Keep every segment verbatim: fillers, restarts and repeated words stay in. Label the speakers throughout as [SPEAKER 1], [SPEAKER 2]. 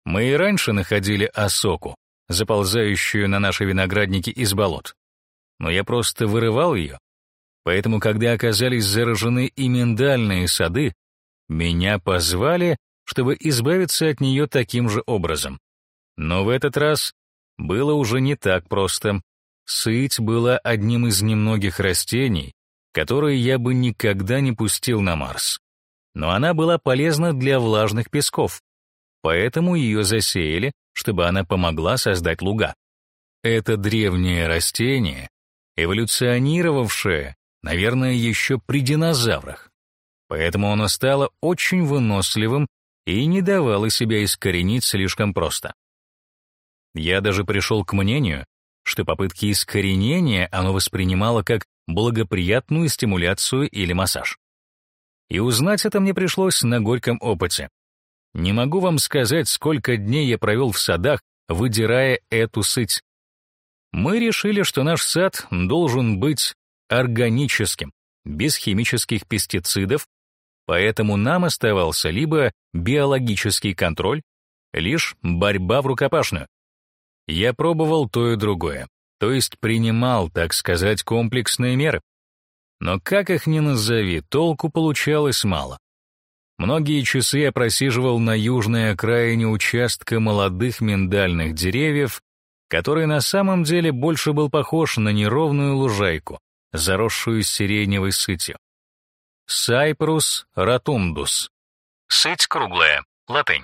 [SPEAKER 1] Мы и раньше находили осоку, заползающую на наши виноградники из болот. Но я просто вырывал ее. Поэтому, когда оказались заражены и миндальные сады, меня позвали, чтобы избавиться от нее таким же образом. Но в этот раз было уже не так просто. Сыть была одним из немногих растений, которые я бы никогда не пустил на Марс. Но она была полезна для влажных песков, поэтому ее засеяли, чтобы она помогла создать луга. Это древнее растение, эволюционировавшее, наверное, еще при динозаврах. Поэтому оно стало очень выносливым и не давало себя искоренить слишком просто. Я даже пришел к мнению, что попытки искоренения оно воспринимало как благоприятную стимуляцию или массаж. И узнать это мне пришлось на горьком опыте. Не могу вам сказать, сколько дней я провел в садах, выдирая эту сыть. Мы решили, что наш сад должен быть органическим, без химических пестицидов, поэтому нам оставался либо биологический контроль, лишь борьба в рукопашную. Я пробовал то и другое, то есть принимал, так сказать, комплексные меры. Но как их ни назови, толку получалось мало. Многие часы я просиживал на южной окраине участка молодых миндальных деревьев, который на самом деле больше был похож на неровную лужайку, заросшую сиреневой сытью. Cyprus rotundus. Сыть круглая, латынь.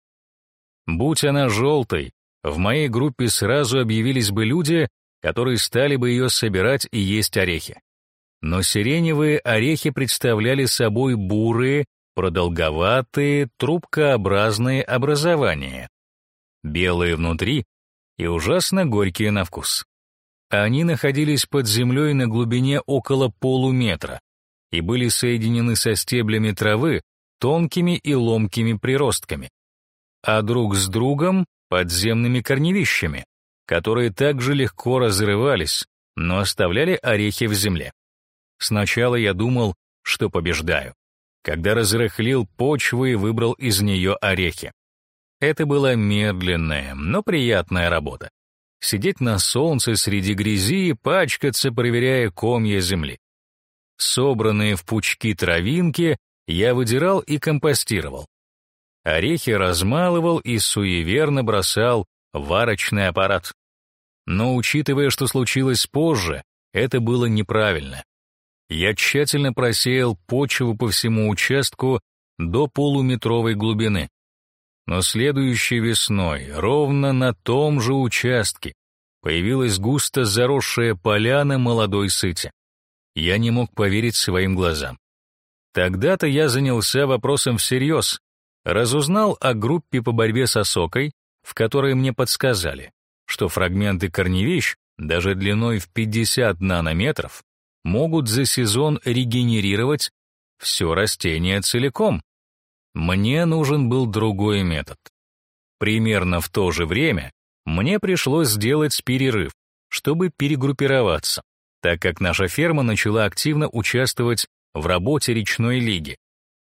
[SPEAKER 1] Будь она желтой, в моей группе сразу объявились бы люди, которые стали бы ее собирать и есть орехи. Но сиреневые орехи представляли собой бурые, продолговатые, трубкообразные образования, белые внутри и ужасно горькие на вкус. Они находились под землей на глубине около полуметра и были соединены со стеблями травы тонкими и ломкими приростками, а друг с другом подземными корневищами, которые также легко разрывались, но оставляли орехи в земле. Сначала я думал, что побеждаю, когда разрыхлил почву и выбрал из нее орехи. Это была медленная, но приятная работа. Сидеть на солнце среди грязи и пачкаться, проверяя комья земли. Собранные в пучки травинки я выдирал и компостировал. Орехи размалывал и суеверно бросал в варочный аппарат. Но, учитывая, что случилось позже, это было неправильно. Я тщательно просеял почву по всему участку до полуметровой глубины. Но следующей весной, ровно на том же участке, появилась густо заросшая поляна молодой сыти. Я не мог поверить своим глазам. Тогда-то я занялся вопросом всерьез, разузнал о группе по борьбе с осокой, в которой мне подсказали, что фрагменты корневищ, даже длиной в пятьдесят нанометров, могут за сезон регенерировать все растение целиком. Мне нужен был другой метод. Примерно в то же время мне пришлось сделать перерыв, чтобы перегруппироваться, так как наша ферма начала активно участвовать в работе речной лиги.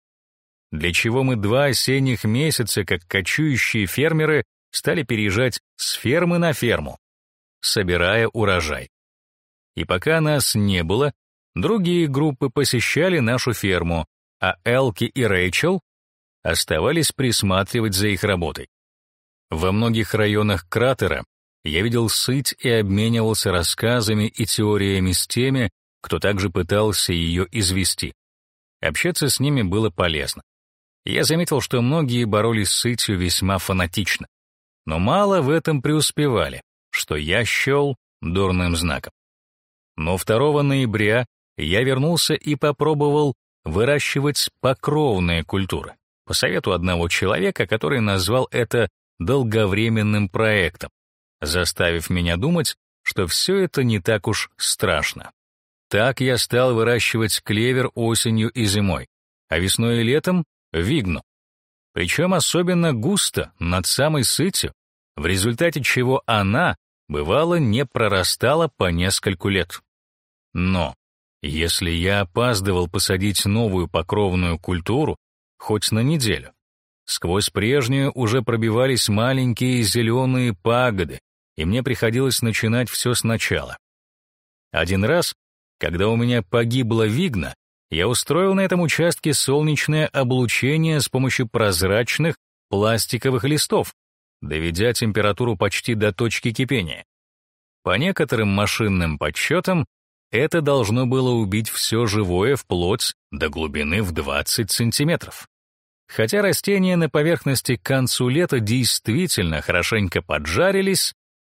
[SPEAKER 1] Для чего мы два осенних месяца, как кочующие фермеры, стали переезжать с фермы на ферму, собирая урожай. И пока нас не было, другие группы посещали нашу ферму, а Элки и Рэйчел оставались присматривать за их работой. Во многих районах кратера я видел сыть и обменивался рассказами и теориями с теми, кто также пытался ее извести. Общаться с ними было полезно. Я заметил, что многие боролись с сытью весьма фанатично, но мало в этом преуспевали, что я счел дурным знаком. Но второго ноября я вернулся и попробовал выращивать покровные культуры, по совету одного человека, который назвал это долговременным проектом, заставив меня думать, что все это не так уж страшно. Так я стал выращивать клевер осенью и зимой, а весной и летом — вигну. Причем особенно густо, над самой сытью, в результате чего она, бывало, не прорастала по нескольку лет. Но если я опаздывал посадить новую покровную культуру хоть на неделю, Сквозь прежнюю уже пробивались маленькие зеленые пагоды, и мне приходилось начинать все сначала. Один раз, когда у меня погибла вигна, я устроил на этом участке солнечное облучение с помощью прозрачных пластиковых листов, доведя температуру почти до точки кипения. По некоторым машинным подсчетам, это должно было убить все живое вплоть до глубины в двадцать сантиметров. Хотя растения на поверхности к концу лета действительно хорошенько поджарились,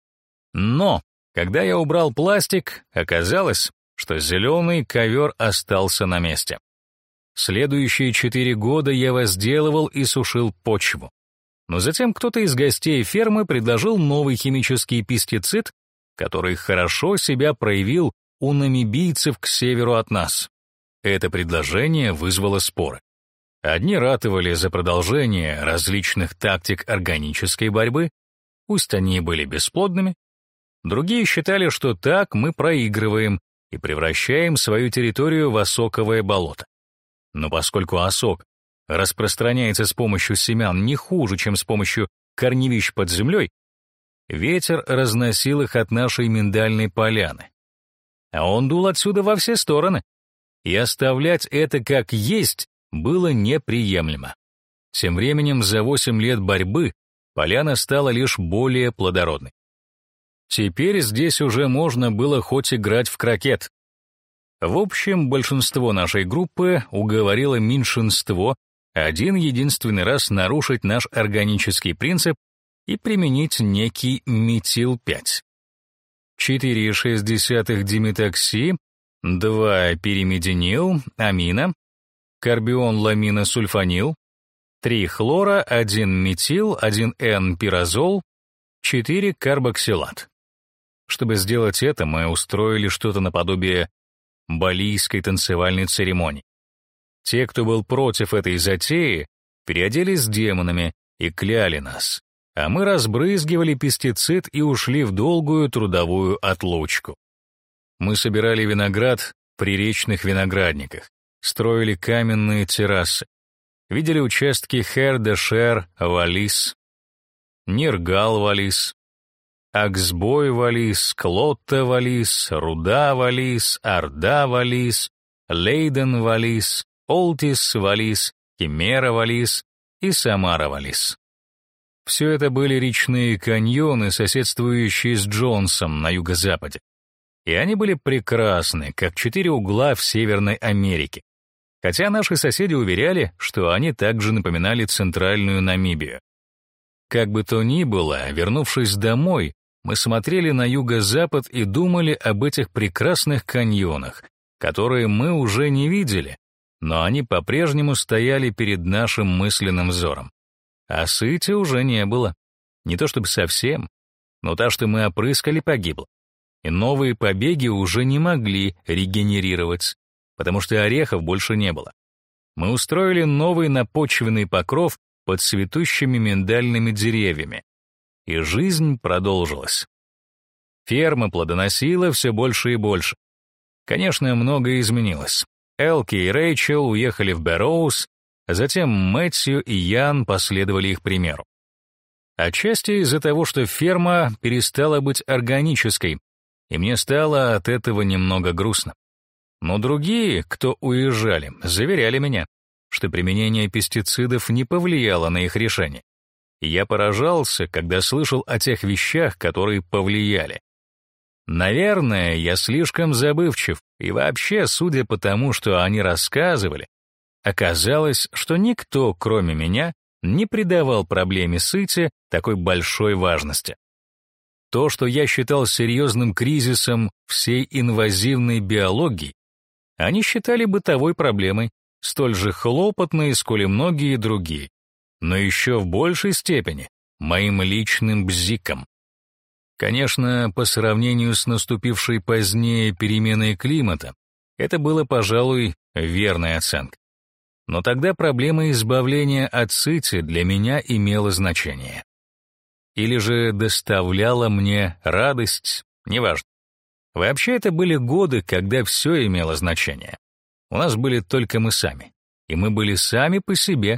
[SPEAKER 1] но, когда я убрал пластик, оказалось, что зеленый ковер остался на месте. Следующие четыре года я возделывал и сушил почву. Но затем кто-то из гостей фермы предложил новый химический пестицид, который хорошо себя проявил у намибийцев к северу от нас. Это предложение вызвало споры. Одни ратовали за продолжение различных тактик органической борьбы, пусть они и были бесплодными. Другие считали, что так мы проигрываем и превращаем свою территорию в осоковое болото. Но поскольку осок распространяется с помощью семян не хуже, чем с помощью корневищ под землей, ветер разносил их от нашей миндальной поляны. А он дул отсюда во все стороны, и оставлять это как есть было неприемлемо. Тем временем за восемь лет борьбы поляна стала лишь более плодородной. Теперь здесь уже можно было хоть играть в крокет. В общем, большинство нашей группы уговорило меньшинство один единственный раз нарушить наш органический принцип и применить некий метил пять. четыре целых шесть десятых диметокси, два пиримидинил, амина, карбион ламиносульфанил, три хлора, один метил, один эн-пиразол, четыре карбоксилат. Чтобы сделать это, мы устроили что-то наподобие балийской танцевальной церемонии. Те, кто был против этой затеи, переоделись демонами и кляли нас, а мы разбрызгивали пестицид и ушли в долгую трудовую отлучку. Мы собирали виноград в приречных виноградниках, строили каменные террасы, видели участки Хер-де-Шер-Валис, Ниргал-Валис, Аксбой-Валис, Клотта-Валис, Руда-Валис, Орда-Валис, Лейден-Валис, Олтис-Валис, Кемера-Валис и Самара-Валис. Все это были речные каньоны, соседствующие с Джонсом на юго-западе. И они были прекрасны, как четыре угла в Северной Америке. Хотя наши соседи уверяли, что они также напоминали центральную Намибию. Как бы то ни было, вернувшись домой, мы смотрели на юго-запад и думали об этих прекрасных каньонах, которые мы уже не видели, но они по-прежнему стояли перед нашим мысленным взором. А сыти уже не было. Не то чтобы совсем, но та, что мы опрыскали, погибла. И новые побеги уже не могли регенерировать, потому что орехов больше не было. Мы устроили новый напочвенный покров под цветущими миндальными деревьями, и жизнь продолжилась. Ферма плодоносила все больше и больше. Конечно, многое изменилось. Элки и Рэйчел уехали в Бэрроуз, а затем Мэтью и Ян последовали их примеру. Отчасти из-за того, что ферма перестала быть органической, и мне стало от этого немного грустно. Но другие, кто уезжали, заверяли меня, что применение пестицидов не повлияло на их решение. И я поражался, когда слышал о тех вещах, которые повлияли. Наверное, я слишком забывчив, и вообще, судя по тому, что они рассказывали, оказалось, что никто, кроме меня, не придавал проблеме сыти такой большой важности. То, что я считал серьезным кризисом всей инвазивной биологии, они считали бытовой проблемой, столь же хлопотной, сколь и многие другие, но еще в большей степени моим личным бзиком. Конечно, по сравнению с наступившей позднее переменой климата, это было, пожалуй, верной оценкой. Но тогда проблема избавления от сыти для меня имела значение. Или же доставляла мне радость, неважно. Вообще, это были годы, когда все имело значение. У нас были только мы сами, и мы были сами по себе,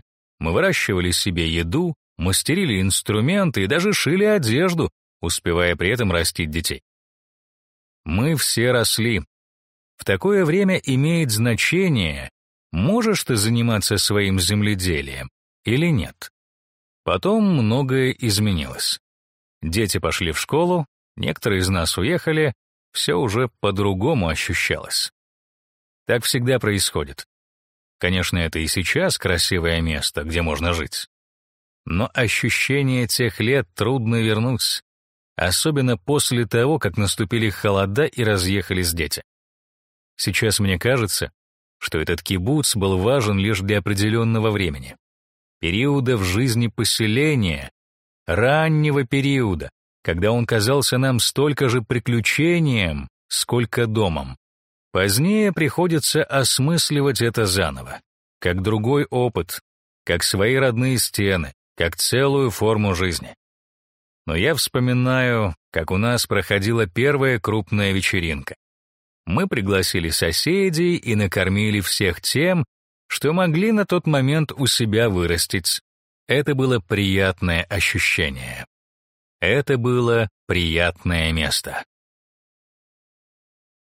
[SPEAKER 1] Мы выращивали себе еду, мастерили инструменты и даже шили одежду, успевая при этом растить детей. Мы все росли. В такое время имеет значение, можешь ты заниматься своим земледелием или нет. Потом многое изменилось. Дети пошли в школу, некоторые из нас уехали, все уже по-другому ощущалось. Так всегда происходит. Конечно, это и сейчас красивое место, где можно жить. Но ощущение тех лет трудно вернуть, особенно после того, как наступили холода и разъехались дети. Сейчас мне кажется, что этот кибуц был важен лишь для определенного времени. Периода в жизни поселения, раннего периода, когда он казался нам столько же приключением, сколько домом. Позднее приходится осмысливать это заново, как другой опыт, как свои родные стены, как целую форму жизни. Но я вспоминаю, как у нас проходила первая крупная вечеринка. Мы пригласили соседей и накормили всех тем, что могли на тот момент у себя вырастить. Это было приятное ощущение. Это было приятное место.